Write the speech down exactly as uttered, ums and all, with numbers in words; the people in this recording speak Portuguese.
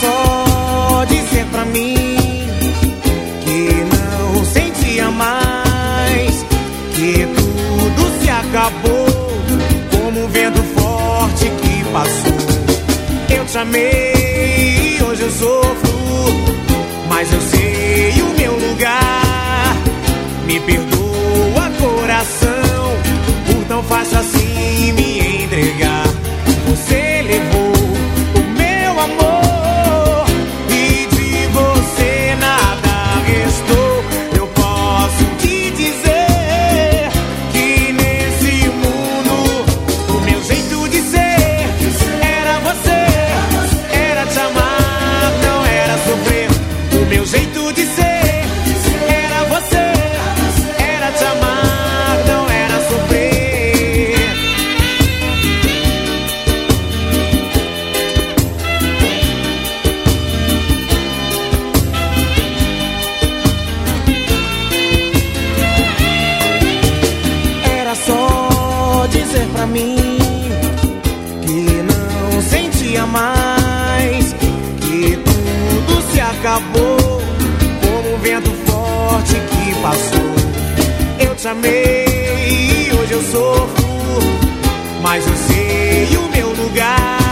só dizer pra mim que não sentia mais, que tudo se acabou como um vento forte que passou. Eu te amei, hoje eu sofro, mas eu sei o meu lugar. Me perdoa, coração, por tão fácil assim me entregar. Você levou o meu amor e de você nada restou. Eu posso te dizer que nesse mundo o meu jeito de ser era você, era te amar, não era sofrer. O meu jeito de ser era você, era te amar, não era sofrer. Era só dizer pra mim que não sentia mais, que tudo se acabou como um vento forte que passou. Eu te amei, hoje eu sofro, mas eu sei o meu lugar.